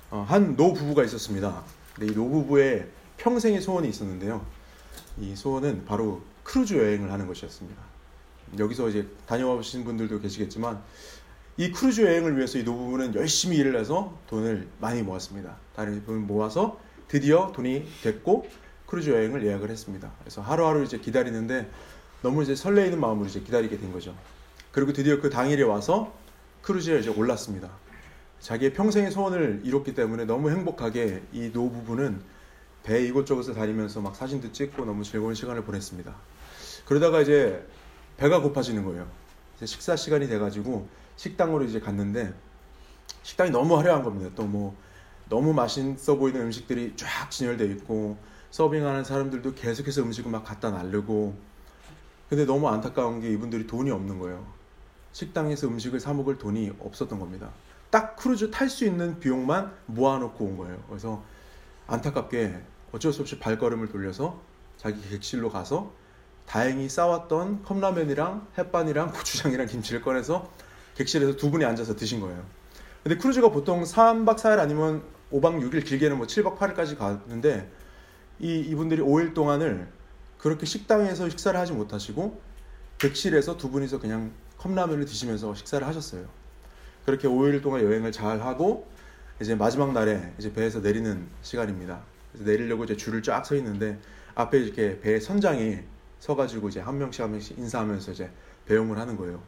한 노부부가 있었습니다. 근데 이 노부부의 평생의 소원이 있었는데요. 이 소원은 바로 크루즈 여행을 하는 것이었습니다. 여기서 이제 다녀와 보신 분들도 계시겠지만 이 크루즈 여행을 위해서 이 노부부는 열심히 일을 해서 돈을 많이 모았습니다. 다른 돈을 모아서 드디어 돈이 됐고 크루즈 여행을 예약을 했습니다. 그래서 하루하루 이제 기다리는데 너무 이제 설레이는 마음으로 이제 기다리게 된 거죠. 그리고 드디어 그 당일에 와서 크루즈에 이제 올랐습니다. 자기의 평생의 소원을 이뤘기 때문에 너무 행복하게 이 노부부는 배 이곳저곳을 다니면서 막 사진도 찍고 너무 즐거운 시간을 보냈습니다. 그러다가 이제 배가 고파지는 거예요. 이제 식사 시간이 돼가지고 식당으로 이제 갔는데 식당이 너무 화려한 겁니다. 또 뭐 너무 맛있어 보이는 음식들이 쫙 진열되어 있고 서빙하는 사람들도 계속해서 음식을 막 갖다 나르고, 근데 너무 안타까운 게 이분들이 돈이 없는 거예요. 식당에서 음식을 사 먹을 돈이 없었던 겁니다. 딱 크루즈 탈 수 있는 비용만 모아놓고 온 거예요. 그래서 안타깝게 어쩔 수 없이 발걸음을 돌려서 자기 객실로 가서 다행히 싸왔던 컵라면이랑 햇반이랑 고추장이랑 김치를 꺼내서 객실에서 두 분이 앉아서 드신 거예요. 근데 크루즈가 보통 3박 4일 아니면 5박 6일, 길게는 뭐 7박 8일까지 가는데 이분들이 5일 동안을 그렇게 식당에서 식사를 하지 못하시고 객실에서 두 분이서 그냥 컵라면을 드시면서 식사를 하셨어요. 그렇게 5일 동안 여행을 잘 하고 이제 마지막 날에 이제 배에서 내리는 시간입니다. 그래서 내리려고 이제 줄을 쫙 서 있는데 앞에 이렇게 배 선장이 서가지고 이제 한 명씩 인사하면서 이제 배웅을 하는 거예요.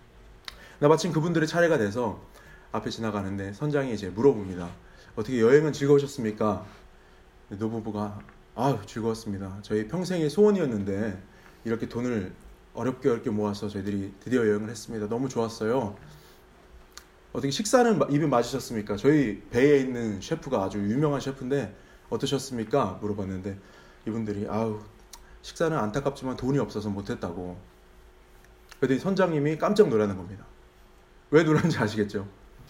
나 마침 그분들의 차례가 돼서 앞에 지나가는데 선장이 이제 물어봅니다. 어떻게 여행은 즐거우셨습니까? 노부부가 즐거웠습니다. 저희 평생의 소원이었는데 이렇게 돈을 어렵게 모아서 저희들이 드디어 여행을 했습니다. 너무 좋았어요. 어떻게 식사는 입에 맞으셨습니까? 저희 배에 있는 셰프가 아주 유명한 셰프인데 어떠셨습니까? 물어봤는데 이분들이 식사는 안타깝지만 돈이 없어서 못했다고. 그랬더니 선장님이 깜짝 놀라는 겁니다. 왜 놀랐는지 아시겠죠?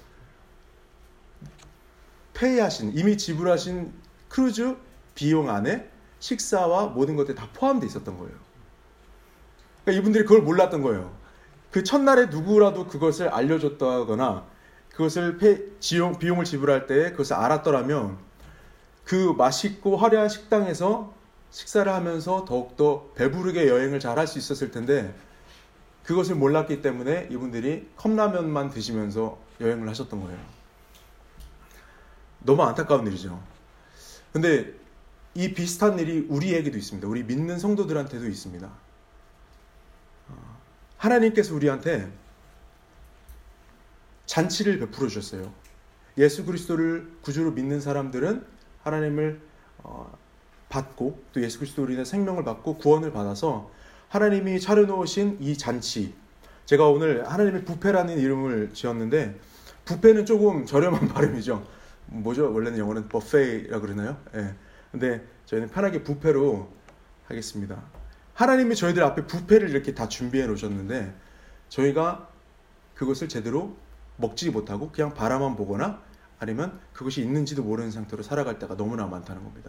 이미 지불하신 크루즈 비용 안에 식사와 모든 것들이 다 포함되어 있었던 거예요. 그러니까 이분들이 그걸 몰랐던 거예요. 그 첫날에 누구라도 그것을 알려줬다거나 그것을 비용을 지불할 때 그것을 알았더라면 그 맛있고 화려한 식당에서 식사를 하면서 더욱더 배부르게 여행을 잘 할 수 있었을 텐데 그것을 몰랐기 때문에 이분들이 컵라면만 드시면서 여행을 하셨던 거예요. 너무 안타까운 일이죠. 근데 이 비슷한 일이 우리에게도 있습니다. 우리 믿는 성도들한테도 있습니다. 하나님께서 우리한테 잔치를 베풀어 주셨어요. 예수 그리스도를 구주로 믿는 사람들은 하나님을 받고 또 예수 그리스도로 인해 생명을 받고 구원을 받아서 하나님이 차려놓으신 이 잔치, 제가 오늘 하나님의 뷔페라는 이름을 지었는데 뷔페는 조금 저렴한 발음이죠. 뭐죠? 원래는 영어는 버페이라고 그러나요? 예. 근데 저희는 편하게 뷔페로 하겠습니다. 하나님이 저희들 앞에 뷔페를 이렇게 다 준비해 놓으셨는데 저희가 그것을 제대로 먹지 못하고 그냥 바라만 보거나 아니면 그것이 있는지도 모르는 상태로 살아갈 때가 너무나 많다는 겁니다.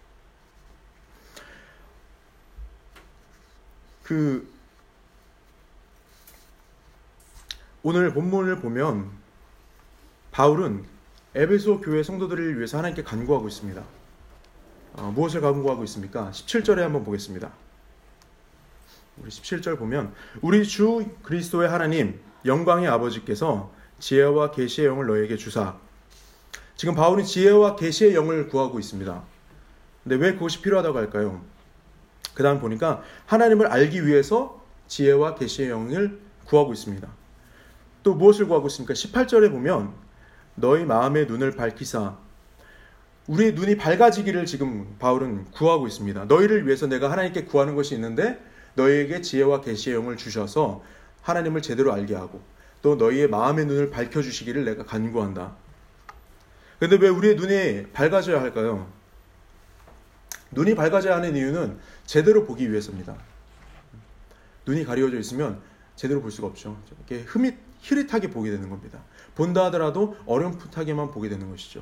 오늘 본문을 보면 바울은 에베소 교회 성도들을 위해서 하나님께 간구하고 있습니다. 무엇을 간구하고 있습니까? 17절에 한번 보겠습니다. 우리 17절 보면 우리 주 그리스도의 하나님 영광의 아버지께서 지혜와 계시의 영을 너에게 주사. 지금 바울은 지혜와 계시의 영을 구하고 있습니다. 근데 왜 그것이 필요하다고 할까요? 그 다음 보니까 하나님을 알기 위해서 지혜와 계시의 영을 구하고 있습니다. 또 무엇을 구하고 있습니까? 18절에 보면 너희 마음의 눈을 밝히사. 우리의 눈이 밝아지기를 지금 바울은 구하고 있습니다. 너희를 위해서 내가 하나님께 구하는 것이 있는데 너희에게 지혜와 계시의 영을 주셔서 하나님을 제대로 알게 하고 또 너희의 마음의 눈을 밝혀주시기를 내가 간구한다. 그런데 왜 우리의 눈이 밝아져야 할까요? 눈이 밝아져야 하는 이유는 제대로 보기 위해서입니다. 눈이 가려져 있으면 제대로 볼 수가 없죠. 이렇게 흐릿하게 보게 되는 겁니다. 본다 하더라도 어렴풋하게만 보게 되는 것이죠.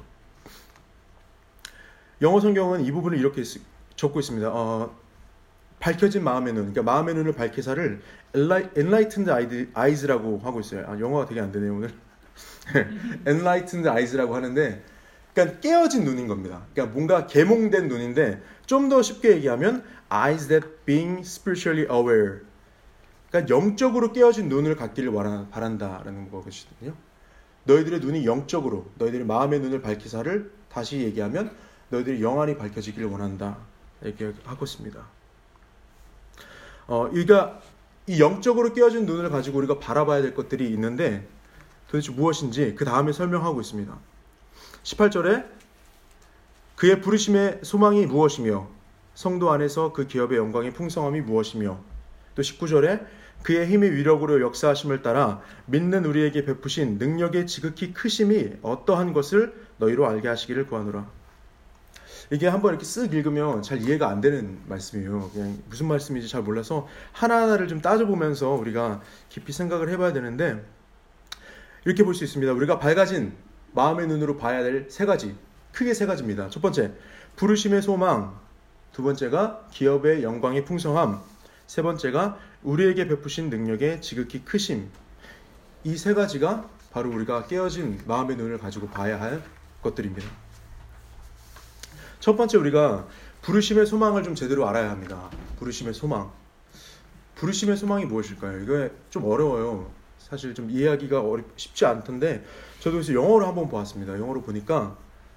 영어 성경은 이 부분을 이렇게 적고 있습니다. 밝혀진 마음의 눈, 그러니까 마음의 눈을 밝히사를 enlightened eyes라고 하고 있어요. 영어가 되게 안 되네요 오늘. enlightened eyes라고 하는데 그러니까 깨어진 눈인 겁니다. 그러니까 뭔가 계몽된 눈인데 좀 더 쉽게 얘기하면 eyes that being spiritually aware. 그러니까 영적으로 깨어진 눈을 갖기를 바란다라는 것이거든요. 너희들의 눈이 영적으로 너희들의 마음의 눈을 밝히사를 다시 얘기하면 너희들이 영안이 밝혀지기를 원한다. 이렇게 하고 있습니다. 그러니까 이 영적으로 깨어진 눈을 가지고 우리가 바라봐야 될 것들이 있는데 도대체 무엇인지 그 다음에 설명하고 있습니다. 18절에 그의 부르심의 소망이 무엇이며 성도 안에서 그 기업의 영광의 풍성함이 무엇이며 또 19절에 그의 힘의 위력으로 역사하심을 따라 믿는 우리에게 베푸신 능력의 지극히 크심이 어떠한 것을 너희로 알게 하시기를 구하노라. 이게 한번 이렇게 쓱 읽으면 잘 이해가 안 되는 말씀이에요. 그냥 무슨 말씀인지 잘 몰라서 하나하나를 좀 따져보면서 우리가 깊이 생각을 해봐야 되는데 이렇게 볼 수 있습니다. 우리가 밝아진 마음의 눈으로 봐야 될 세 가지, 크게 세 가지입니다. 첫 번째, 부르심의 소망. 두 번째가 기업의 영광의 풍성함. 세 번째가 우리에게 베푸신 능력의 지극히 크심. 이 세 가지가 바로 우리가 깨어진 마음의 눈을 가지고 봐야 할 것들입니다. 첫 번째, 우리가 부르심의 소망을 좀 제대로 알아야 합니다. 부르심의 소망. 부르심의 소망이 무엇일까요? 이거 좀 어려워요. 사실 좀 이해하기가 쉽지 않던데 저도 그래서 영어로 한번 보았습니다. 영어로 보니까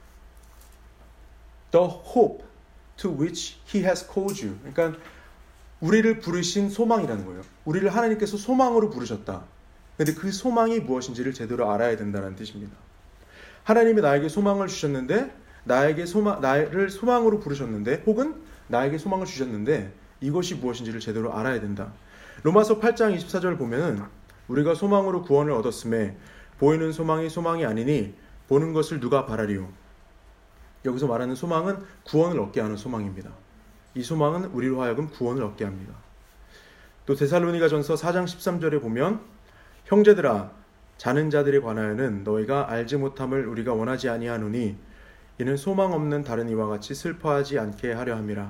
The hope to which he has called you. 그러니까 우리를 부르신 소망이라는 거예요. 우리를 하나님께서 소망으로 부르셨다. 근데 그 소망이 무엇인지를 제대로 알아야 된다는 뜻입니다. 하나님이 나에게 소망을 주셨는데 나를 소망으로 부르셨는데 혹은 나에게 소망을 주셨는데 이것이 무엇인지를 제대로 알아야 된다. 로마서 8장 24절을 보면은 우리가 소망으로 구원을 얻었음에 보이는 소망이 소망이 아니니 보는 것을 누가 바라리요. 여기서 말하는 소망은 구원을 얻게 하는 소망입니다. 이 소망은 우리로 하여금 구원을 얻게 합니다. 또 데살로니가전서 4장 13절에 보면 형제들아 자는 자들에 관하여는 너희가 알지 못함을 우리가 원하지 아니하노니 이는 소망 없는 다른 이와 같이 슬퍼하지 않게 하려 함이라.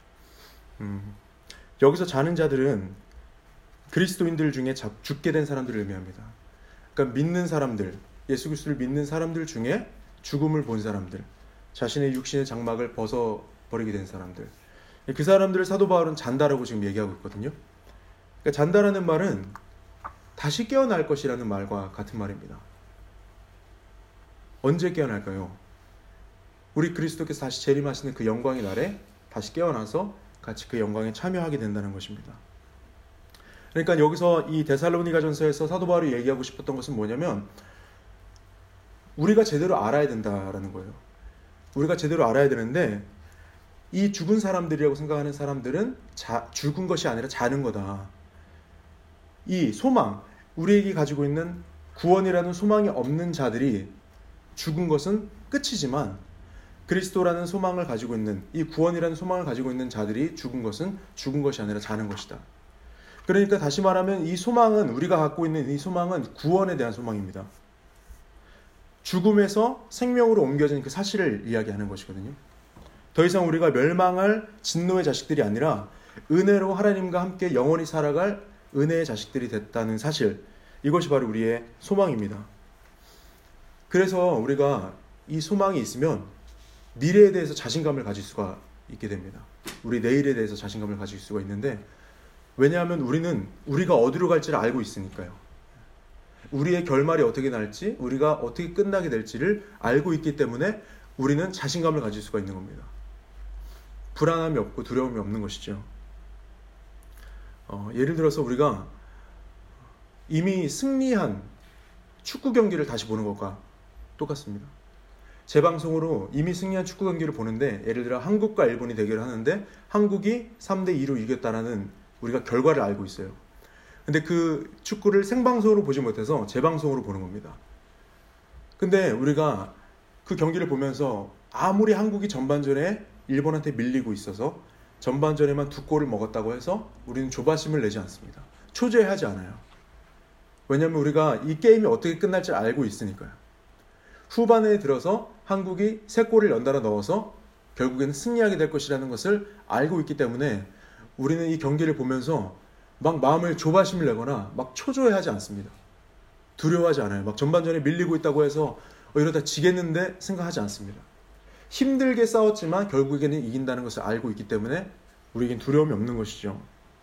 여기서 자는 자들은 그리스도인들 중에 죽게 된 사람들을 의미합니다. 그러니까 믿는 사람들, 예수 그리스도를 믿는 사람들 중에 죽음을 본 사람들, 자신의 육신의 장막을 벗어버리게 된 사람들, 그 사람들을 사도 바울은 잔다라고 지금 얘기하고 있거든요. 그러니까 잔다라는 말은 다시 깨어날 것이라는 말과 같은 말입니다. 언제 깨어날까요? 우리 그리스도께서 다시 재림하시는 그 영광의 날에 다시 깨어나서 같이 그 영광에 참여하게 된다는 것입니다. 그러니까 여기서 이 데살로니가전서에서 사도 바울이 얘기하고 싶었던 것은 뭐냐면 우리가 제대로 알아야 된다라는 거예요. 우리가 제대로 알아야 되는데 이 죽은 사람들이라고 생각하는 사람들은 죽은 것이 아니라 자는 거다. 이 소망, 우리에게 가지고 있는 구원이라는 소망이 없는 자들이 죽은 것은 끝이지만 그리스도라는 소망을 가지고 있는 이 구원이라는 소망을 가지고 있는 자들이 죽은 것은 죽은 것이 아니라 자는 것이다. 그러니까 다시 말하면 이 소망은 우리가 갖고 있는 이 소망은 구원에 대한 소망입니다. 죽음에서 생명으로 옮겨진 그 사실을 이야기하는 것이거든요. 더 이상 우리가 멸망할 진노의 자식들이 아니라 은혜로 하나님과 함께 영원히 살아갈 은혜의 자식들이 됐다는 사실, 이것이 바로 우리의 소망입니다. 그래서 우리가 이 소망이 있으면 미래에 대해서 자신감을 가질 수가 있게 됩니다. 우리 내일에 대해서 자신감을 가질 수가 있는데 왜냐하면 우리가 어디로 갈지를 알고 있으니까요. 우리의 결말이 어떻게 날지, 우리가 어떻게 끝나게 될지를 알고 있기 때문에 우리는 자신감을 가질 수가 있는 겁니다. 불안함이 없고 두려움이 없는 것이죠. 예를 들어서 우리가 이미 승리한 축구 경기를 다시 보는 것과 똑같습니다. 재방송으로 이미 승리한 축구 경기를 보는데 예를 들어 한국과 일본이 대결을 하는데 한국이 3대2로 이겼다라는 우리가 결과를 알고 있어요. 근데 그 축구를 생방송으로 보지 못해서 재방송으로 보는 겁니다. 근데 우리가 그 경기를 보면서 아무리 한국이 전반전에 일본한테 밀리고 있어서 전반전에만 2골을 먹었다고 해서 우리는 조바심을 내지 않습니다. 초조해하지 않아요. 왜냐하면 우리가 이 게임이 어떻게 끝날지 알고 있으니까요. 후반에 들어서 한국이 3골을 연달아 넣어서 결국에는 승리하게 될 것이라는 것을 알고 있기 때문에 우리는 이 경기를 보면서 막 마음을 조바심을 내거나 막 초조해하지 않습니다. 두려워하지 않아요. 막 전반전에 밀리고 있다고 해서 이러다 지겠는데 생각하지 않습니다. 힘들게 싸웠지만 결국에는 이긴다는 것을 알고 있기 때문에 우리에겐 두려움이 없는 것이죠.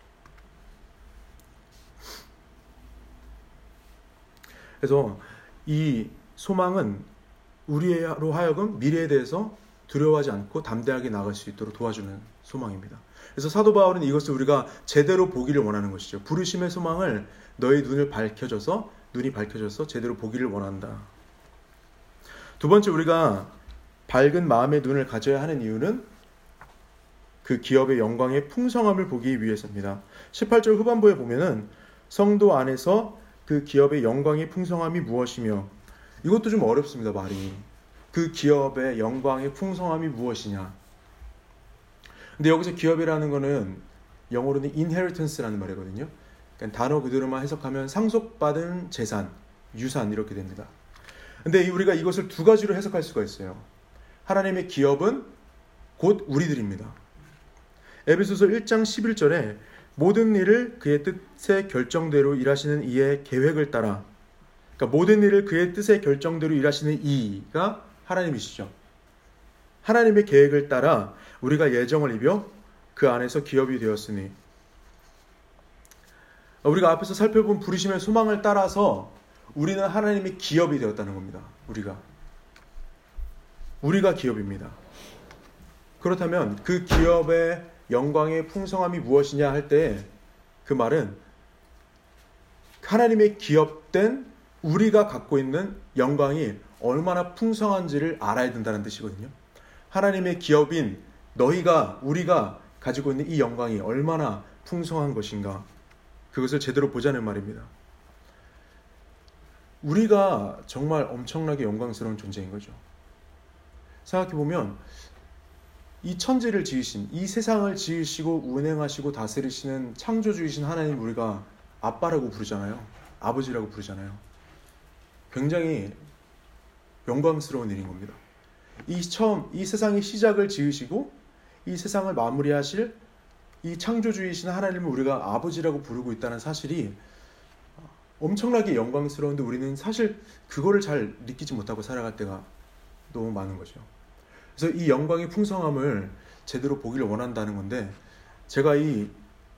그래서 이 소망은 우리로 하여금 미래에 대해서 두려워하지 않고 담대하게 나아갈 수 있도록 도와주는 소망입니다. 그래서 사도 바울은 이것을 우리가 제대로 보기를 원하는 것이죠. 부르심의 소망을 너의 눈이 밝혀져서 제대로 보기를 원한다. 두 번째, 우리가 밝은 마음의 눈을 가져야 하는 이유는 그 기업의 영광의 풍성함을 보기 위해서입니다. 18절 후반부에 보면은 성도 안에서 그 기업의 영광의 풍성함이 무엇이며, 이것도 좀 어렵습니다. 말이. 그 기업의 영광의 풍성함이 무엇이냐. 근데 여기서 기업이라는 거는 영어로는 inheritance라는 말이거든요. 그러니까 단어 그대로만 해석하면 상속받은 재산, 유산 이렇게 됩니다. 근데 우리가 이것을 두 가지로 해석할 수가 있어요. 하나님의 기업은 곧 우리들입니다. 에베소서 1장 11절에 모든 일을 그의 뜻의 결정대로 일하시는 이의 계획을 따라, 그러니까 모든 일을 그의 뜻의 결정대로 일하시는 이가 하나님이시죠. 하나님의 계획을 따라 우리가 예정을 입어 그 안에서 기업이 되었으니, 우리가 앞에서 살펴본 부르심의 소망을 따라서 우리는 하나님의 기업이 되었다는 겁니다. 우리가 기업입니다. 그렇다면 그 기업의 영광의 풍성함이 무엇이냐 할 때 그 말은 하나님의 기업된 우리가 갖고 있는 영광이 얼마나 풍성한지를 알아야 된다는 뜻이거든요. 하나님의 기업인 우리가 가지고 있는 이 영광이 얼마나 풍성한 것인가, 그것을 제대로 보자는 말입니다. 우리가 정말 엄청나게 영광스러운 존재인 거죠. 생각해보면 이 천지를 지으신, 이 세상을 지으시고 운행하시고 다스리시는 창조주이신 하나님, 우리가 아빠라고 부르잖아요. 아버지라고 부르잖아요. 굉장히 영광스러운 일인 겁니다. 이 세상의 시작을 지으시고 이 세상을 마무리하실 이 창조주이신 하나님을 우리가 아버지라고 부르고 있다는 사실이 엄청나게 영광스러운데 우리는 사실 그거를 잘 느끼지 못하고 살아갈 때가 너무 많은 거죠. 그래서 이 영광의 풍성함을 제대로 보기를 원한다는 건데, 제가 이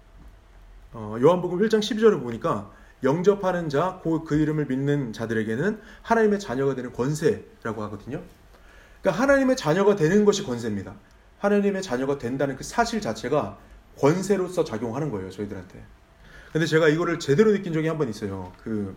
요한복음 1장 12절을 보니까 영접하는 자, 그 이름을 믿는 자들에게는 하나님의 자녀가 되는 권세라고 하거든요. 그러니까 하나님의 자녀가 되는 것이 권세입니다. 하나님의 자녀가 된다는 그 사실 자체가 권세로서 작용하는 거예요, 저희들한테. 근데 제가 이거를 제대로 느낀 적이 한 번 있어요.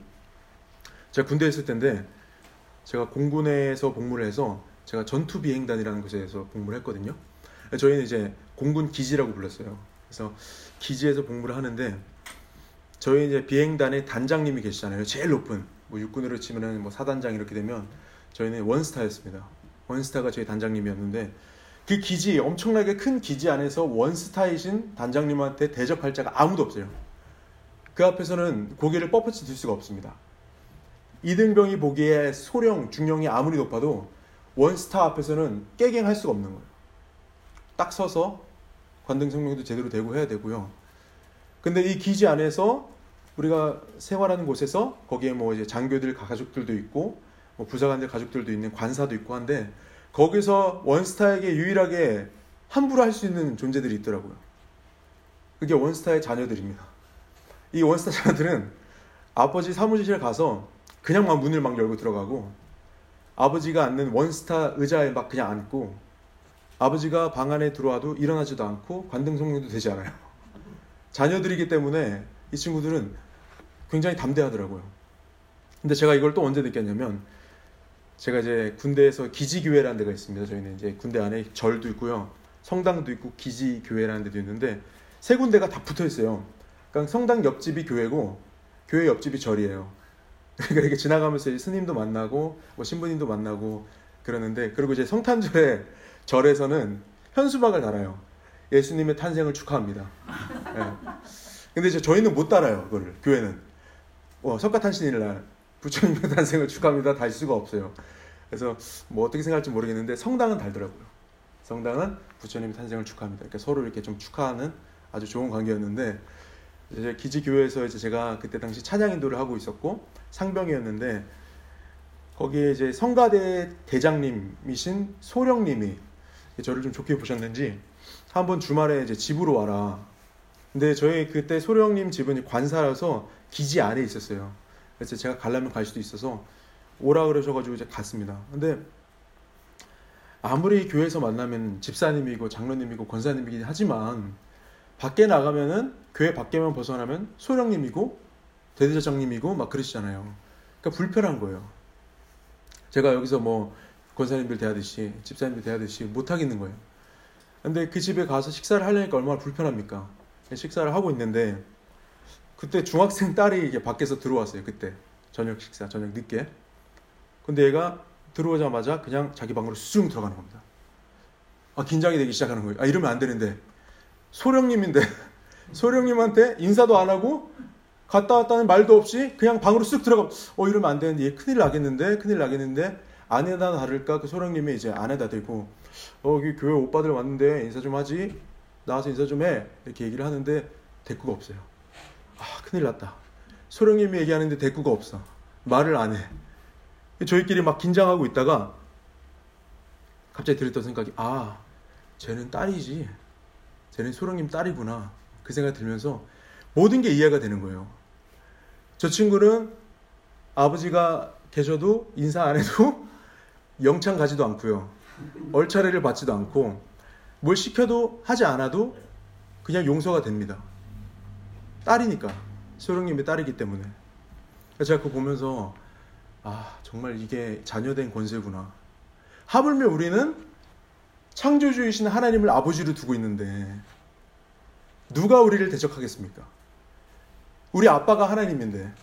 제가 군대에 있을 때인데, 제가 공군에서 복무를 해서 제가 전투비행단이라는 곳에서 복무를 했거든요. 저희는 이제 공군 기지라고 불렀어요. 그래서 기지에서 복무를 하는데, 저희 이제 비행단의 단장님이 계시잖아요. 제일 높은, 육군으로 치면은 사단장 이렇게 되면 저희는 원스타였습니다. 원스타가 저희 단장님이었는데, 그 기지, 엄청나게 큰 기지 안에서 원스타이신 단장님한테 대적할 자가 아무도 없어요. 그 앞에서는 고개를 뻣뻣이 들 수가 없습니다. 이등병이 보기에 소령, 중령이 아무리 높아도 원스타 앞에서는 깨갱할 수가 없는 거예요. 딱 서서 관등성명도 제대로 되고 해야 되고요. 근데 이 기지 안에서 우리가 생활하는 곳에서 거기에 이제 장교들 가족들도 있고 부사관들 가족들도 있는 관사도 있고 한데, 거기서 원스타에게 유일하게 함부로 할 수 있는 존재들이 있더라고요. 그게 원스타의 자녀들입니다. 이 원스타 자녀들은 아버지 사무실에 가서 그냥 문을 열고 들어가고, 아버지가 앉는 원스타 의자에 그냥 앉고, 아버지가 방 안에 들어와도 일어나지도 않고 관등성명도 되지 않아요. 자녀들이기 때문에 이 친구들은 굉장히 담대하더라고요. 근데 제가 이걸 또 언제 느꼈냐면, 제가 이제 군대에서 기지교회라는 데가 있습니다. 저희는 이제 군대 안에 절도 있고요, 성당도 있고 기지교회라는 데도 있는데, 세 군데가 다 붙어 있어요. 그러니까 성당 옆집이 교회고 교회 옆집이 절이에요. 그러니까 이렇게 지나가면서 스님도 만나고 신부님도 만나고 그러는데, 그리고 이제 성탄절에 절에서는 현수막을 달아요. 예수님의 탄생을 축하합니다. 네. 근데 이제 저희는 못 달아요. 그거를. 교회는 석가탄신일날 부처님의 탄생을 축하합니다 달 수가 없어요. 그래서 어떻게 생각할지 모르겠는데, 성당은 달더라고요. 성당은 부처님의 탄생을 축하합니다. 그러니까 서로 이렇게 좀 축하하는 아주 좋은 관계였는데, 이제 기지교회에서 제가 그때 당시 찬양 인도를 하고 있었고 상병이었는데, 거기에 이제 성가대 대장님이신 소령님이 저를 좀 좋게 보셨는지 한번 주말에 이제 집으로 와라. 근데 저희 그때 소령님 집은 관사라서 기지 안에 있었어요. 그래서 제가 가려면 갈 수도 있어서 오라 그러셔가지고 이제 갔습니다. 근데 아무리 교회에서 만나면 집사님이고 장로님이고 권사님이긴 하지만 밖에 나가면은 교회 밖에만 벗어나면 소령님이고 대대장님이고 막 그러시잖아요. 그러니까 불편한 거예요. 제가 여기서 뭐 권사님들 대하듯이 집사님들 대하듯이 못 하겠는 거예요. 근데 그 집에 가서 식사를 하려니까 얼마나 불편합니까? 식사를 하고 있는데 그때 중학생 딸이 이게 밖에서 들어왔어요. 그때 저녁 식사, 저녁 늦게. 근데 얘가 들어오자마자 그냥 자기 방으로 수중 들어가는 겁니다. 긴장이 되기 시작하는 거예요. 이러면 안 되는데 소령님인데 소령님한테 인사도 안 하고 갔다 왔다는 말도 없이 그냥 방으로 쓱 들어가. 이러면 안 되는데 얘 큰일 나겠는데 아내나 다를까 그 소령님이 이제 안에다 대고 여기 교회 오빠들 왔는데 인사 좀 하지, 나와서 인사 좀 해, 이렇게 얘기를 하는데 대꾸가 없어요. 큰일 났다. 소령님이 얘기하는데 대꾸가 없어. 말을 안 해. 저희끼리 막 긴장하고 있다가 갑자기 들었던 생각이 쟤는 딸이지, 쟤는 소령님 딸이구나, 그 생각이 들면서 모든 게 이해가 되는 거예요. 저 친구는 아버지가 계셔도 인사 안 해도 영창 가지도 않고요, 얼차례를 받지도 않고 뭘 시켜도 하지 않아도 그냥 용서가 됩니다. 딸이니까, 소령님의 딸이기 때문에. 제가 그거 보면서 정말 이게 자녀된 권세구나. 하물며 우리는 창조주이신 하나님을 아버지로 두고 있는데 누가 우리를 대적하겠습니까? 우리 아빠가 하나님인데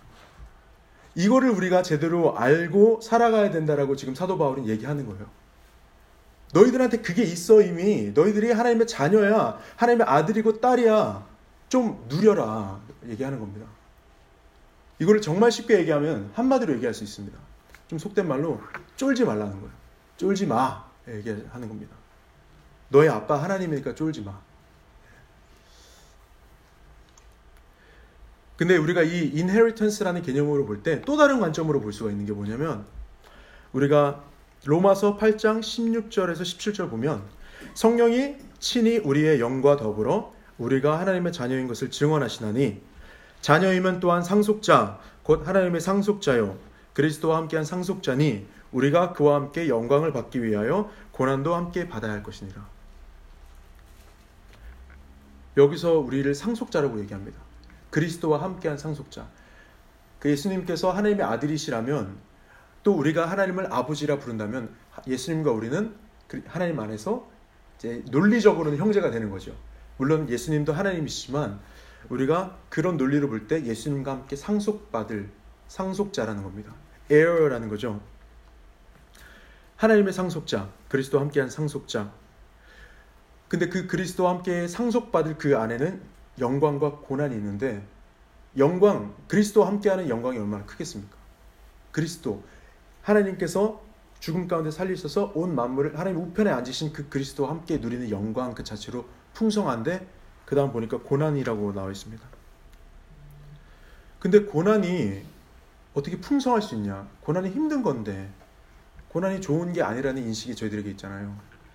이거를 우리가 제대로 알고 살아가야 된다라고 지금 사도 바울은 얘기하는 거예요. 너희들한테 그게 있어. 이미 너희들이 하나님의 자녀야, 하나님의 아들이고 딸이야. 좀 누려라 얘기하는 겁니다. 이거를 정말 쉽게 얘기하면 한마디로 얘기할 수 있습니다. 좀 속된 말로 쫄지 말라는 거예요. 쫄지 마 얘기하는 겁니다. 너의 아빠 하나님이니까 쫄지 마. 근데 우리가 이 inheritance라는 개념으로 볼 때 또 다른 관점으로 볼 수가 있는 게 뭐냐면, 우리가 로마서 8장 16절에서 17절 보면 성령이 친히 우리의 영과 더불어 우리가 하나님의 자녀인 것을 증언하시나니 자녀이면 또한 상속자 곧 하나님의 상속자요 그리스도와 함께한 상속자니 우리가 그와 함께 영광을 받기 위하여 고난도 함께 받아야 할 것이니라. 여기서 우리를 상속자라고 얘기합니다. 그리스도와 함께한 상속자. 그 예수님께서 하나님의 아들이시라면, 또 우리가 하나님을 아버지라 부른다면 예수님과 우리는 하나님 안에서 이제 논리적으로는 형제가 되는 거죠. 물론 예수님도 하나님이시지만 우리가 그런 논리로 볼 때 예수님과 함께 상속받을 상속자라는 겁니다. heir라는 거죠. 하나님의 상속자, 그리스도와 함께한 상속자. 근데 그 그리스도와 함께 상속받을 그 안에는 영광과 고난이 있는데, 영광, 그리스도와 함께하는 영광이 얼마나 크겠습니까? 그리스도, 하나님께서 죽음 가운데 살리셔서 온 만물을 하나님 우편에 앉으신 그 그리스도와 함께 누리는 영광 그 자체로 풍성한데, 그 다음 보니까 고난이라고 나와 있습니다. 근데 고난이 어떻게 풍성할 수 있냐? 고난이 힘든 건데, 고난이 좋은 게 아니라는 인식이 저희들에게 있잖아요.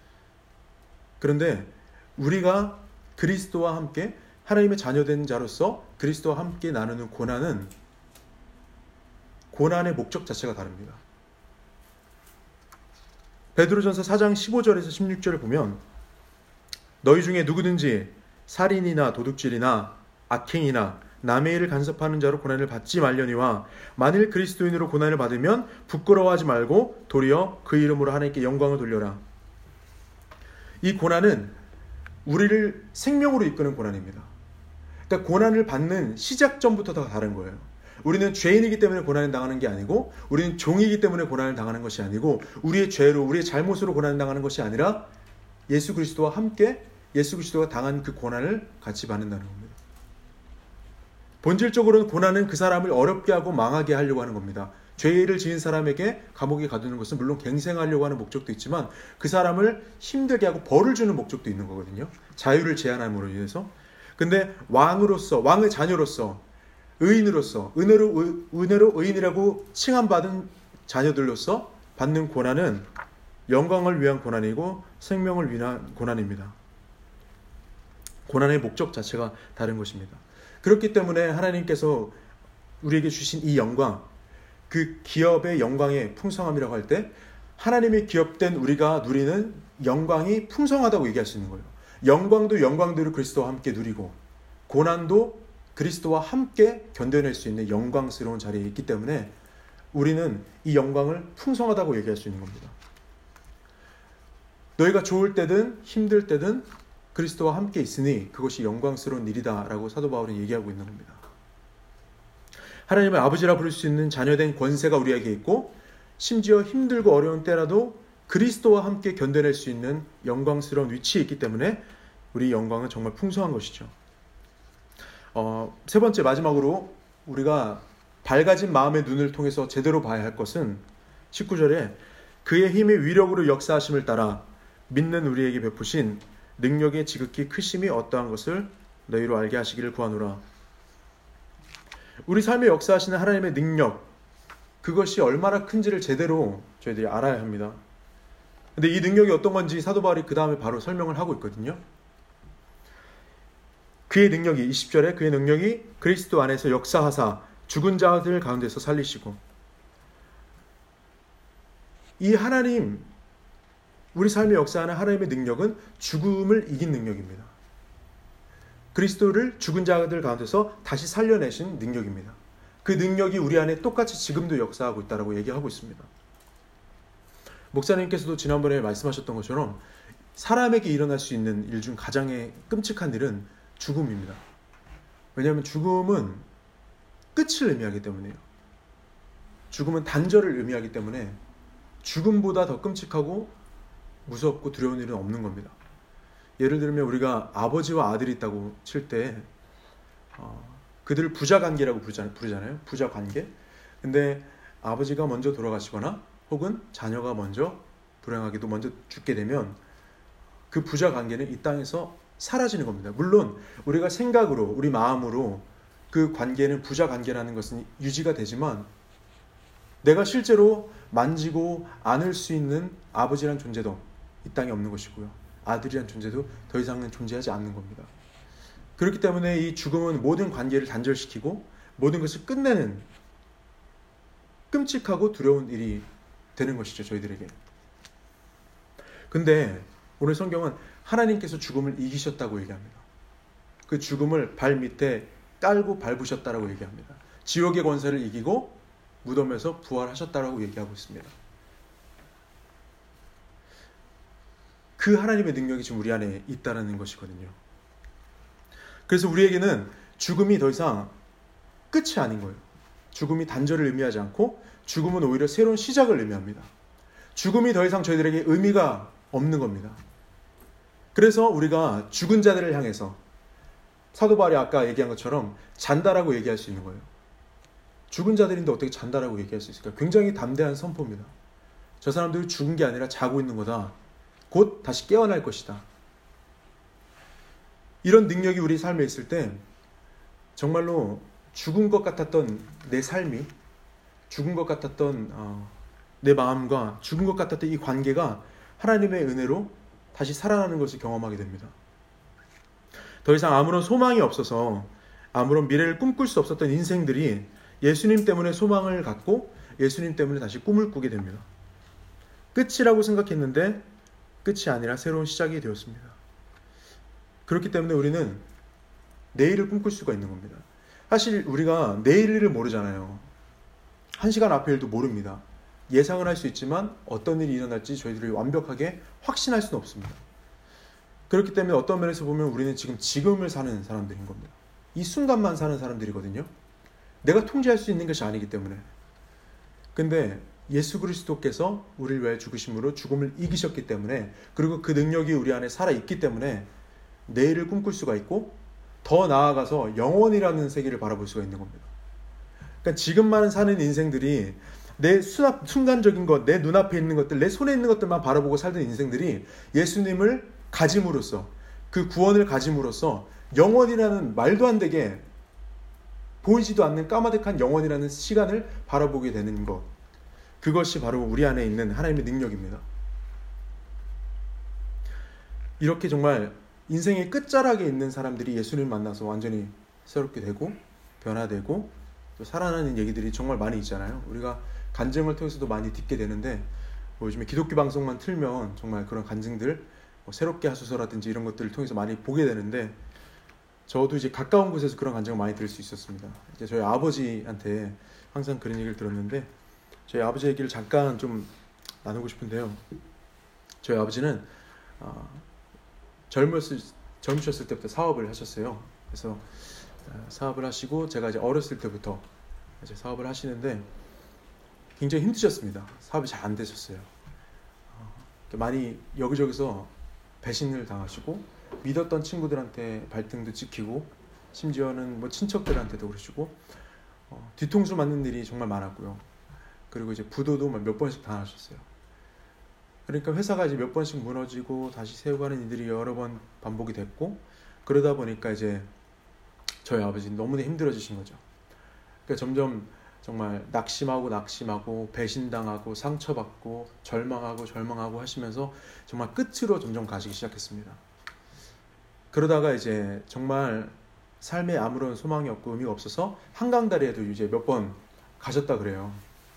그런데 우리가 그리스도와 함께 하나님의 자녀된 자로서 그리스도와 함께 나누는 고난은 고난의 목적 자체가 다릅니다. 베드로전서 4장 15절에서 16절을 보면 너희 중에 누구든지 살인이나 도둑질이나 악행이나 남의 일을 간섭하는 자로 고난을 받지 말려니와 만일 그리스도인으로 고난을 받으면 부끄러워하지 말고 도리어 그 이름으로 하나님께 영광을 돌려라. 이 고난은 우리를 생명으로 이끄는 고난입니다. 그러니까 고난을 받는 시작점부터 다 다른 거예요. 우리는 죄인이기 때문에 고난을 당하는 게 아니고, 우리는 종이기 때문에 고난을 당하는 것이 아니고, 우리의 죄로, 우리의 잘못으로 고난을 당하는 것이 아니라 예수 그리스도와 함께 예수 그리스도가 당한 그 고난을 같이 받는다는 겁니다. 본질적으로는 고난은 그 사람을 어렵게 하고 망하게 하려고 하는 겁니다. 죄를 지은 사람에게 감옥에 가두는 것은 물론 갱생하려고 하는 목적도 있지만 그 사람을 힘들게 하고 벌을 주는 목적도 있는 거거든요. 자유를 제한함으로 인해서. 근데 왕으로서, 왕의 자녀로서, 의인으로서, 은혜로 의인이라고 칭함받은 자녀들로서 받는 고난은 영광을 위한 고난이고 생명을 위한 고난입니다. 고난의 목적 자체가 다른 것입니다. 그렇기 때문에 하나님께서 우리에게 주신 이 영광, 그 기업의 영광의 풍성함이라고 할 때 하나님의 기업된 우리가 누리는 영광이 풍성하다고 얘기할 수 있는 거예요. 영광도 영광대로 그리스도와 함께 누리고 고난도 그리스도와 함께 견뎌낼 수 있는 영광스러운 자리에 있기 때문에 우리는 이 영광을 풍성하다고 얘기할 수 있는 겁니다. 너희가 좋을 때든 힘들 때든 그리스도와 함께 있으니 그것이 영광스러운 일이다라고 사도 바울은 얘기하고 있는 겁니다. 하나님을 아버지라 부를 수 있는 자녀된 권세가 우리에게 있고 심지어 힘들고 어려운 때라도 그리스도와 함께 견뎌낼 수 있는 영광스러운 위치에 있기 때문에 우리 영광은 정말 풍성한 것이죠. 세 번째 마지막으로 우리가 밝아진 마음의 눈을 통해서 제대로 봐야 할 것은 19절에 그의 힘의 위력으로 역사하심을 따라 믿는 우리에게 베푸신 능력의 지극히 크심이 어떠한 것을 너희로 알게 하시기를 구하노라. 우리 삶에 역사하시는 하나님의 능력, 그것이 얼마나 큰지를 제대로 저희들이 알아야 합니다. 근데 이 능력이 어떤 건지 사도 바울이 그 다음에 바로 설명을 하고 있거든요. 그의 능력이 20절에 그의 능력이 그리스도 안에서 역사하사 죽은 자들 가운데서 살리시고, 이 하나님, 우리 삶에 역사하는 하나님의 능력은 죽음을 이긴 능력입니다. 그리스도를 죽은 자들 가운데서 다시 살려내신 능력입니다. 그 능력이 우리 안에 똑같이 지금도 역사하고 있다고 얘기하고 있습니다. 목사님께서도 지난번에 말씀하셨던 것처럼 사람에게 일어날 수 있는 일 중 가장 끔찍한 일은 죽음입니다. 왜냐하면 죽음은 끝을 의미하기 때문에요. 죽음은 단절을 의미하기 때문에 죽음보다 더 끔찍하고 무섭고 두려운 일은 없는 겁니다. 예를 들면 우리가 아버지와 아들이 있다고 칠 때 그들을 부자관계라고 부르잖아요. 부자관계. 근데 아버지가 먼저 돌아가시거나 혹은 자녀가 먼저 불행하게도 먼저 죽게 되면 그 부자관계는 이 땅에서 사라지는 겁니다. 물론 우리가 생각으로 우리 마음으로 그 관계는 부자관계라는 것은 유지가 되지만 내가 실제로 만지고 안을 수 있는 아버지란 존재도 이 땅에 없는 것이고요. 아들이란 존재도 더 이상은 존재하지 않는 겁니다. 그렇기 때문에 이 죽음은 모든 관계를 단절시키고 모든 것을 끝내는 끔찍하고 두려운 일이 되는 것이죠, 저희들에게. 근데 오늘 성경은 하나님께서 죽음을 이기셨다고 얘기합니다. 그 죽음을 발 밑에 깔고 밟으셨다라고 얘기합니다. 지옥의 권세를 이기고 무덤에서 부활하셨다라고 얘기하고 있습니다. 그 하나님의 능력이 지금 우리 안에 있다는 것이거든요. 그래서 우리에게는 죽음이 더 이상 끝이 아닌 거예요. 죽음이 단절을 의미하지 않고 죽음은 오히려 새로운 시작을 의미합니다. 죽음이 더 이상 저희들에게 의미가 없는 겁니다. 그래서 우리가 죽은 자들을 향해서 사도 바울이 아까 얘기한 것처럼 잔다라고 얘기할 수 있는 거예요. 죽은 자들인데 어떻게 잔다라고 얘기할 수 있을까? 굉장히 담대한 선포입니다. 저 사람들이 죽은 게 아니라 자고 있는 거다. 곧 다시 깨어날 것이다. 이런 능력이 우리 삶에 있을 때 정말로 죽은 것 같았던 내 삶이, 죽은 것 같았던 내 마음과 죽은 것 같았던 이 관계가 하나님의 은혜로 다시 살아나는 것을 경험하게 됩니다. 더 이상 아무런 소망이 없어서 아무런 미래를 꿈꿀 수 없었던 인생들이 예수님 때문에 소망을 갖고 예수님 때문에 다시 꿈을 꾸게 됩니다. 끝이라고 생각했는데 끝이 아니라 새로운 시작이 되었습니다. 그렇기 때문에 우리는 내일을 꿈꿀 수가 있는 겁니다. 사실 우리가 내일 일을 모르잖아요. 1시간 앞의 일도 모릅니다. 예상을 할 수 있지만 어떤 일이 일어날지 저희들이 완벽하게 확신할 수는 없습니다. 그렇기 때문에 어떤 면에서 보면 우리는 지금을 사는 사람들인 겁니다. 이 순간만 사는 사람들이거든요. 내가 통제할 수 있는 것이 아니기 때문에. 근데 예수 그리스도께서 우리를 위하여 죽으심으로 죽음을 이기셨기 때문에, 그리고 그 능력이 우리 안에 살아있기 때문에 내일을 꿈꿀 수가 있고 더 나아가서 영원이라는 세계를 바라볼 수가 있는 겁니다. 그러니까 지금만 사는 인생들이 내 순간적인 것, 내 눈앞에 있는 것들, 내 손에 있는 것들만 바라보고 살던 인생들이 예수님을 가짐으로써, 그 구원을 가짐으로써 영원이라는 말도 안 되게 보이지도 않는 까마득한 영원이라는 시간을 바라보게 되는 것, 그것이 바로 우리 안에 있는 하나님의 능력입니다. 이렇게 정말 인생의 끝자락에 있는 사람들이 예수님을 만나서 완전히 새롭게 되고 변화되고 또 살아나는 얘기들이 정말 많이 있잖아요. 우리가 간증을 통해서도 많이 듣게 되는데 요즘에 기독교 방송만 틀면 정말 그런 간증들 새롭게 하소서라든지 이런 것들을 통해서 많이 보게 되는데 저도 이제 가까운 곳에서 그런 간증을 많이 들을 수 있었습니다. 이제 저희 아버지한테 항상 그런 얘기를 들었는데 저희 아버지 얘기를 잠깐 좀 나누고 싶은데요. 저희 아버지는 젊으셨을 때부터 사업을 하셨어요. 그래서 사업을 하시고 제가 이제 어렸을 때부터 이제 사업을 하시는데 굉장히 힘드셨습니다. 사업이 잘 안 되셨어요. 많이 여기저기서 배신을 당하시고 믿었던 친구들한테 발등도 찍히고 심지어는 뭐 친척들한테도 그러시고 뒤통수 맞는 일이 정말 많았고요. 그리고 이제 부도도 몇 번씩 당하셨어요. 그러니까 회사가 이제 몇 번씩 무너지고 다시 세워가는 일들이 여러 번 반복이 됐고 그러다 보니까 이제 저희 아버지는 너무나 힘들어지신 거죠. 그러니까 점점 정말 낙심하고 배신당하고 상처받고 절망하고 하시면서 정말 끝으로 점점 가시기 시작했습니다. 그러다가 이제 정말 삶에 아무런 소망이 없고 의미가 없어서 한강다리에도 이제 몇 번 가셨다 그래요.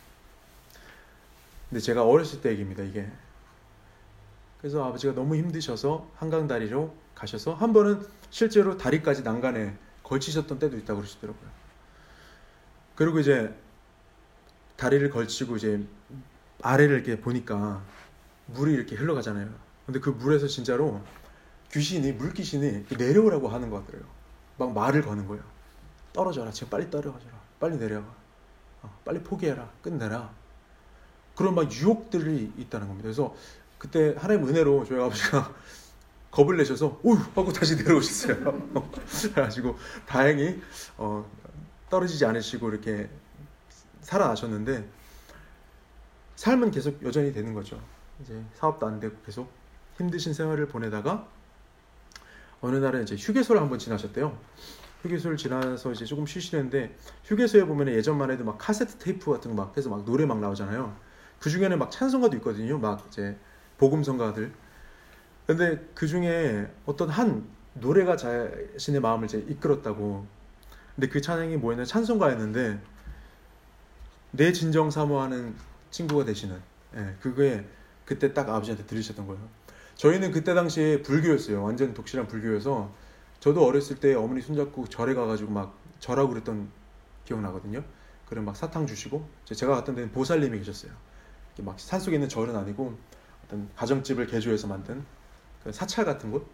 근데 제가 어렸을 때 얘기입니다, 이게. 그래서 아버지가 너무 힘드셔서 한강다리로 가셔서 한 번은 실제로 다리까지 난간에 걸치셨던 때도 있다고 그러시더라고요. 그리고 이제 다리를 걸치고 이제 아래를 이렇게 보니까 물이 이렇게 흘러가잖아요. 근데 그 물에서 진짜로 물귀신이 내려오라고 하는 것 같더래요. 막 말을 거는 거예요. 떨어져라. 지금 빨리 떨어져라. 빨리 내려와. 빨리 포기해라. 끝내라. 그런 막 유혹들이 있다는 겁니다. 그래서 그때 하나님 은혜로 저희 아버지가 겁을 내셔서 오유 하고 다시 내려오셨어요. 그래가지고 다행히 떨어지지 않으시고 이렇게 살아나셨는데 삶은 계속 여전히 되는 거죠. 이제 사업도 안 되고 계속 힘드신 생활을 보내다가 어느 날은 이제 휴게소를 한번 지나셨대요. 휴게소를 지나서 이제 조금 쉬시는데 휴게소에 보면 예전만 해도 막 카세트 테이프 같은 거 막 해서 막 노래 막 나오잖아요. 그 중에는 막 찬송가도 있거든요. 막 이제 복음성가들. 근데 그 중에 어떤 한 노래가 자신의 마음을 이제 이끌었다고. 근데 그 찬양이 뭐였냐? 찬송가였는데 내 진정 사모하는 친구가 되시는. 그게 그때 딱 아버지한테 들으셨던 거예요. 저희는 그때 당시에 불교였어요. 완전 독실한 불교여서 저도 어렸을 때 어머니 손잡고 절에 가가지고 막 절하고 그랬던 기억나거든요. 그럼 막 사탕 주시고 제가 갔던 데는 보살님이 계셨어요. 막 산속에 있는 절은 아니고 어떤 가정집을 개조해서 만든 사찰 같은 곳.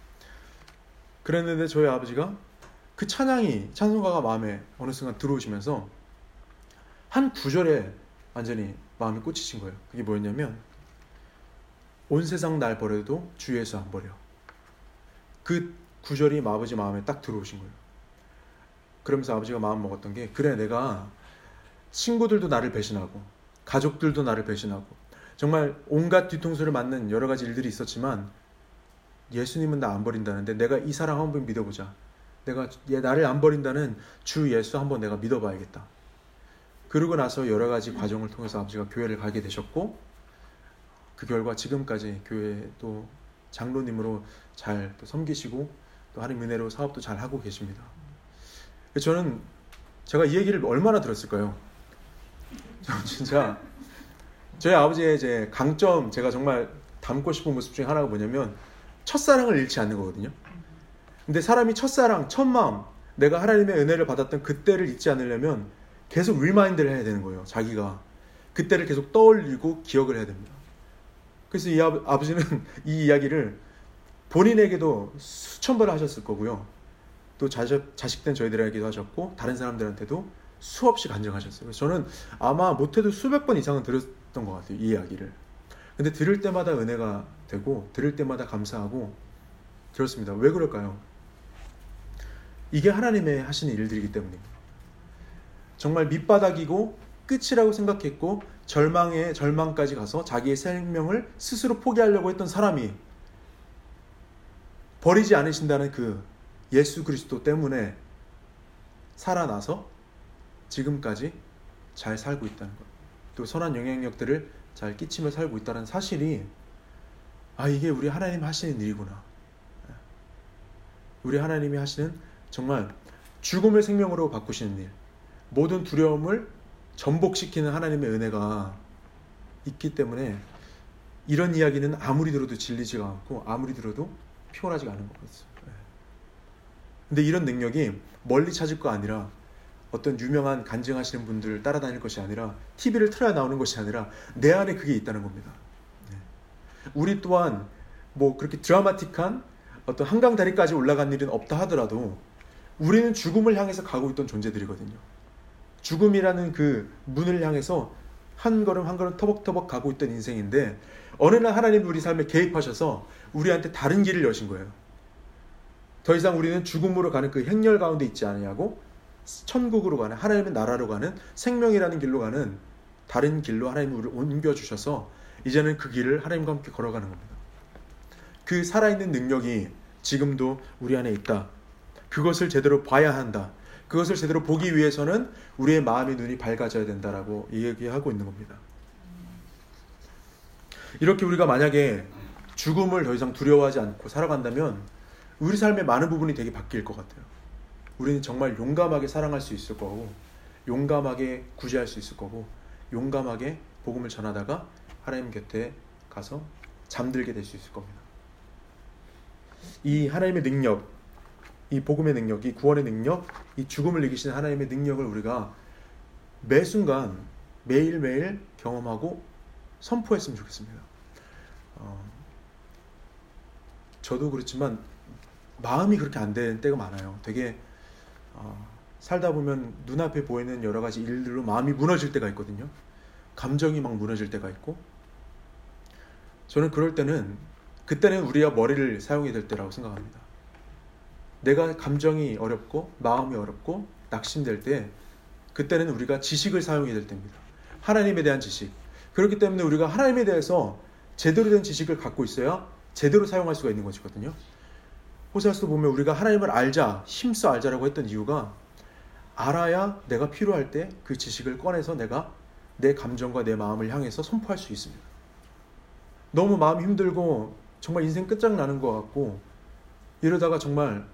그랬는데 저희 아버지가 그 찬송가가 마음에 어느 순간 들어오시면서 한 구절에 완전히 마음이 꽂히신 거예요. 그게 뭐였냐면 온 세상 날 버려도 주 예수 안 버려. 그 구절이 아버지 마음에 딱 들어오신 거예요. 그러면서 아버지가 마음 먹었던 게 그래 내가 친구들도 나를 배신하고 가족들도 나를 배신하고 정말 온갖 뒤통수를 맞는 여러 가지 일들이 있었지만 예수님은 나 안 버린다는데 내가 이 사랑 한번 믿어보자. 내가 나를 안 버린다는 주 예수 한번 내가 믿어봐야겠다. 그러고 나서 여러 가지 과정을 통해서 아버지가 교회를 가게 되셨고 그 결과 지금까지 교회 또 장로님으로 잘 또 섬기시고 또 하나님 은혜로 사업도 잘 하고 계십니다. 저는 제가 이 얘기를 얼마나 들었을까요? 저는 진짜 저희 아버지의 이제 강점 제가 정말 담고 싶은 모습 중에 하나가 뭐냐면 첫사랑을 잃지 않는 거거든요. 근데 사람이 첫사랑, 첫마음 내가 하나님의 은혜를 받았던 그때를 잊지 않으려면 계속 리마인드를 해야 되는 거예요. 자기가 그때를 계속 떠올리고 기억을 해야 됩니다. 그래서 이 아버지는 이 이야기를 본인에게도 수천 번 하셨을 거고요. 또 자식된 저희들에게도 하셨고 다른 사람들한테도 수없이 간증하셨어요. 그래서 저는 아마 못해도 수백 번 이상은 들었던 것 같아요. 이 이야기를. 근데 들을 때마다 은혜가 되고 들을 때마다 감사하고 그렇습니다. 왜 그럴까요? 이게 하나님의 하시는 일들이기 때문입니다. 정말 밑바닥이고 끝이라고 생각했고 절망까지 가서 자기의 생명을 스스로 포기하려고 했던 사람이 버리지 않으신다는 그 예수 그리스도 때문에 살아나서 지금까지 잘 살고 있다는 것. 또 선한 영향력들을 잘 끼치며 살고 있다는 사실이 이게 우리 하나님 하시는 일이구나. 우리 하나님이 하시는 정말 죽음을 생명으로 바꾸시는 일, 모든 두려움을 전복시키는 하나님의 은혜가 있기 때문에 이런 이야기는 아무리 들어도 질리지가 않고 아무리 들어도 피곤하지가 않은 것 같아요. 근데 이런 능력이 멀리 찾을 거 아니라 어떤 유명한 간증하시는 분들 따라다닐 것이 아니라 TV를 틀어야 나오는 것이 아니라 내 안에 그게 있다는 겁니다. 우리 또한 뭐 그렇게 드라마틱한 어떤 한강다리까지 올라간 일은 없다 하더라도 우리는 죽음을 향해서 가고 있던 존재들이거든요. 죽음이라는 그 문을 향해서 한 걸음 한 걸음 터벅터벅 가고 있던 인생인데 어느 날 하나님이 우리 삶에 개입하셔서 우리한테 다른 길을 여신 거예요. 더 이상 우리는 죽음으로 가는 그 행렬 가운데 있지 아니하고 천국으로 가는 하나님의 나라로 가는 생명이라는 길로 가는 다른 길로 하나님이 우리를 옮겨주셔서 이제는 그 길을 하나님과 함께 걸어가는 겁니다. 그 살아있는 능력이 지금도 우리 안에 있다. 그것을 제대로 봐야 한다. 그것을 제대로 보기 위해서는 우리의 마음의 눈이 밝아져야 된다라고 얘기하고 있는 겁니다. 이렇게 우리가 만약에 죽음을 더 이상 두려워하지 않고 살아간다면 우리 삶의 많은 부분이 되게 바뀔 것 같아요. 우리는 정말 용감하게 사랑할 수 있을 거고 용감하게 구제할 수 있을 거고 용감하게 복음을 전하다가 하나님 곁에 가서 잠들게 될 수 있을 겁니다. 이 하나님의 능력, 이 복음의 능력, 이 구원의 능력, 이 죽음을 이기시는 하나님의 능력을 우리가 매 순간 매일매일 경험하고 선포했으면 좋겠습니다. 저도 그렇지만 마음이 그렇게 안 되는 때가 많아요. 되게 살다 보면 눈앞에 보이는 여러 가지 일들로 마음이 무너질 때가 있거든요. 감정이 막 무너질 때가 있고 저는 그럴 때는 그때는 우리가 머리를 사용해야 될 때라고 생각합니다. 내가 감정이 어렵고 마음이 어렵고 낙심될 때 그때는 우리가 지식을 사용해야 될 때입니다. 하나님에 대한 지식. 그렇기 때문에 우리가 하나님에 대해서 제대로 된 지식을 갖고 있어야 제대로 사용할 수가 있는 것이거든요. 호세아서도 보면 우리가 하나님을 알자, 힘써 알자라고 했던 이유가 알아야 내가 필요할 때 그 지식을 꺼내서 내가 내 감정과 내 마음을 향해서 선포할 수 있습니다. 너무 마음이 힘들고 정말 인생 끝장나는 것 같고 이러다가 정말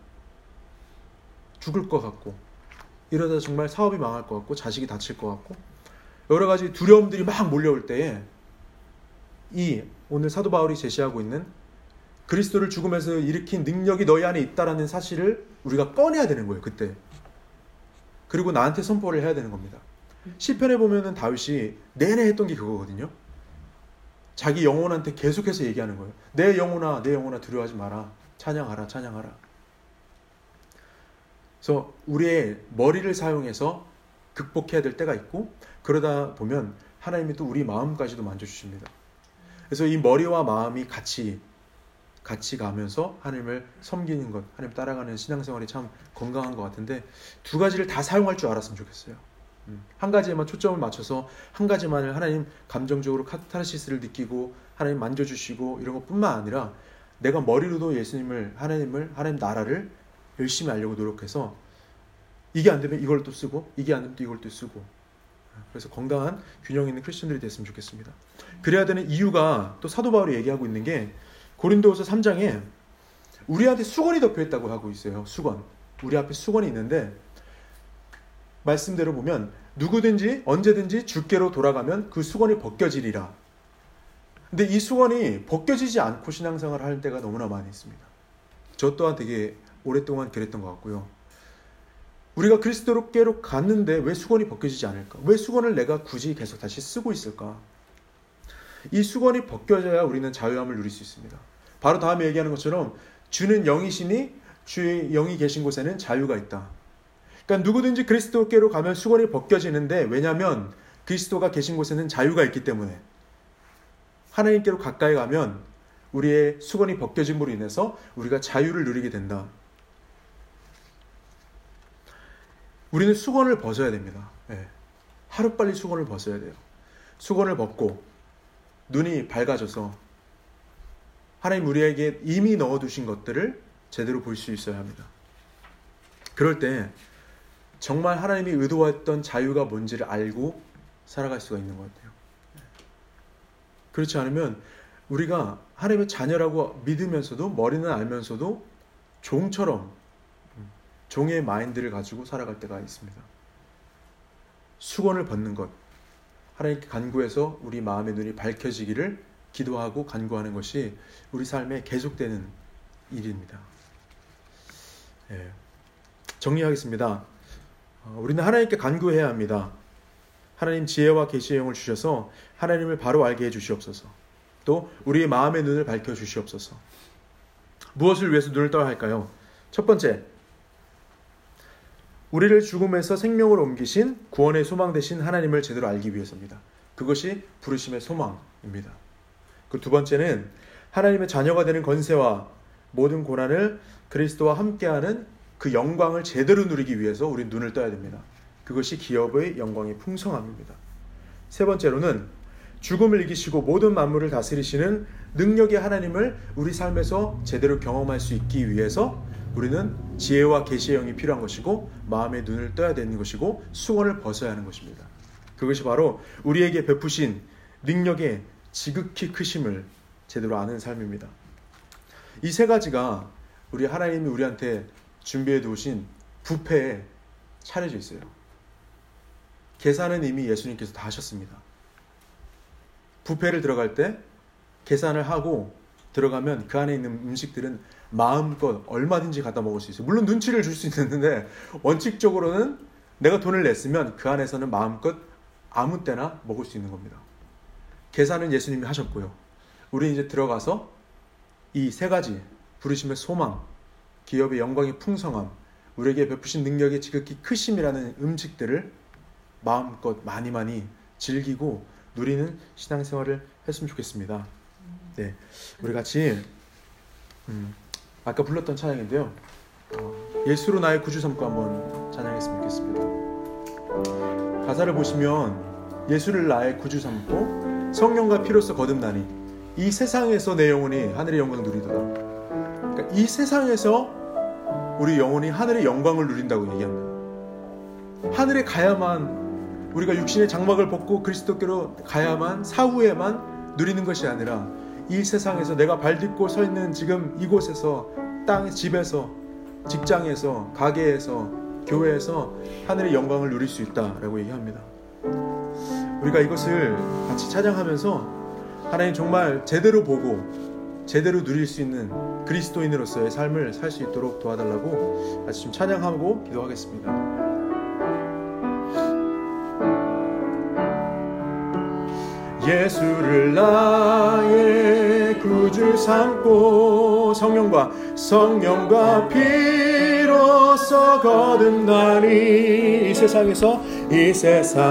죽을 것 같고 이러다가 정말 사업이 망할 것 같고 자식이 다칠 것 같고 여러 가지 두려움들이 막 몰려올 때에 이 오늘 사도 바울이 제시하고 있는 그리스도를 죽음에서 일으킨 능력이 너희 안에 있다라는 사실을 우리가 꺼내야 되는 거예요. 그때. 그리고 나한테 선포를 해야 되는 겁니다. 시편에 보면은 다윗이 내내 했던 게 그거거든요. 자기 영혼한테 계속해서 얘기하는 거예요. 내 영혼아 두려워하지 마라. 찬양하라. 그래서 우리의 머리를 사용해서 극복해야 될 때가 있고 그러다 보면 하나님이 또 우리 마음까지도 만져주십니다. 그래서 이 머리와 마음이 같이 가면서 하나님을 섬기는 것, 하나님 따라가는 신앙생활이 참 건강한 것 같은데 두 가지를 다 사용할 줄 알았으면 좋겠어요. 한 가지에만 초점을 맞춰서 한 가지만을 하나님 감정적으로 카타르시스를 느끼고 하나님 만져주시고 이런 것뿐만 아니라 내가 머리로도 예수님을 하나님 나라를 열심히 알려고 노력해서 이게 안 되면 이걸 또 쓰고 이게 안 되면 또 이걸 또 쓰고 그래서 건강한 균형 있는 크리스천들이 됐으면 좋겠습니다. 그래야 되는 이유가 또 사도 바울이 얘기하고 있는 게 고린도후서 3장에 우리한테 수건이 덮여있다고 하고 있어요. 수건. 우리 앞에 수건이 있는데 말씀대로 보면 누구든지 언제든지 주께로 돌아가면 그 수건이 벗겨지리라. 근데 이 수건이 벗겨지지 않고 신앙생활을 할 때가 너무나 많이 있습니다. 저 또한 되게 오랫동안 그랬던 것 같고요. 우리가 그리스도께로 갔는데 왜 수건이 벗겨지지 않을까? 왜 수건을 내가 굳이 계속 다시 쓰고 있을까? 이 수건이 벗겨져야 우리는 자유함을 누릴 수 있습니다. 바로 다음에 얘기하는 것처럼 주는 영이시니 주의 영이 계신 곳에는 자유가 있다. 그러니까 누구든지 그리스도께로 가면 수건이 벗겨지는데 왜냐하면 그리스도가 계신 곳에는 자유가 있기 때문에 하나님께로 가까이 가면 우리의 수건이 벗겨짐으로 인해서 우리가 자유를 누리게 된다. 우리는 수건을 벗어야 됩니다. 하루빨리 수건을 벗어야 돼요. 수건을 벗고 눈이 밝아져서 하나님 우리에게 이미 넣어두신 것들을 제대로 볼 수 있어야 합니다. 그럴 때 정말 하나님이 의도했던 자유가 뭔지를 알고 살아갈 수가 있는 것 같아요. 그렇지 않으면 우리가 하나님의 자녀라고 믿으면서도, 머리는 알면서도 종처럼, 종의 마인드를 가지고 살아갈 때가 있습니다. 수건을 벗는 것, 하나님께 간구해서 우리 마음의 눈이 밝혀지기를 기도하고 간구하는 것이 우리 삶에 계속되는 일입니다. 정리하겠습니다. 우리는 하나님께 간구해야 합니다. 하나님 지혜와 계시의 영을 주셔서 하나님을 바로 알게 해주시옵소서. 또 우리의 마음의 눈을 밝혀주시옵소서. 무엇을 위해서 눈을 떠야 할까요? 첫 번째, 우리를 죽음에서 생명으로 옮기신 구원의 소망 되신 하나님을 제대로 알기 위해서입니다. 그것이 부르심의 소망입니다. 그 두 번째는 하나님의 자녀가 되는 권세와 모든 고난을 그리스도와 함께하는 그 영광을 제대로 누리기 위해서 우리는 눈을 떠야 됩니다. 그것이 기업의 영광의 풍성함입니다. 세 번째로는 죽음을 이기시고 모든 만물을 다스리시는 능력의 하나님을 우리 삶에서 제대로 경험할 수 있기 위해서 우리는 지혜와 계시의 영이 필요한 것이고 마음의 눈을 떠야 되는 것이고 수건을 벗어야 하는 것입니다. 그것이 바로 우리에게 베푸신 능력의 지극히 크심을 제대로 아는 삶입니다. 이 세 가지가 우리 하나님이 우리한테 준비해 두신 뷔페에 차려져 있어요. 계산은 이미 예수님께서 다 하셨습니다. 뷔페를 들어갈 때 계산을 하고 들어가면 그 안에 있는 음식들은 마음껏 얼마든지 갖다 먹을 수 있어요. 물론 눈치를 줄 수 있는데 원칙적으로는 내가 돈을 냈으면 그 안에서는 마음껏 아무 때나 먹을 수 있는 겁니다. 계산은 예수님이 하셨고요. 우리 이제 들어가서 이 세 가지, 부르심의 소망, 기업의 영광의 풍성함, 우리에게 베푸신 능력의 지극히 크심이라는 음식들을 마음껏 많이 즐기고 누리는 신앙생활을 했으면 좋겠습니다. 네, 우리 같이 아까 불렀던 찬양인데요. 예수로 나의 구주 삼고 한번 찬양했으면 좋겠습니다. 가사를 보시면 예수를 나의 구주 삼고 성령과 피로써 거듭나니 이 세상에서 내 영혼이 하늘의 영광 누리도다. 그러니까 이 세상에서 우리 영혼이 하늘의 영광을 누린다고 얘기합니다. 하늘에 가야만, 우리가 육신의 장막을 벗고 그리스도께로 가야만, 사후에만 누리는 것이 아니라 이 세상에서 내가 발 딛고 서 있는 지금 이곳에서, 땅, 집에서, 직장에서, 가게에서, 교회에서 하늘의 영광을 누릴 수 있다라고 얘기합니다. 우리가 이것을 같이 찬양하면서 하나님 정말 제대로 보고 제대로 누릴 수 있는 그리스도인으로서의 삶을 살 수 있도록 도와달라고 같이 좀 찬양하고 기도하겠습니다. 예수를 나의 구주 삼고 성령과 피로써 거듭나니 이 세상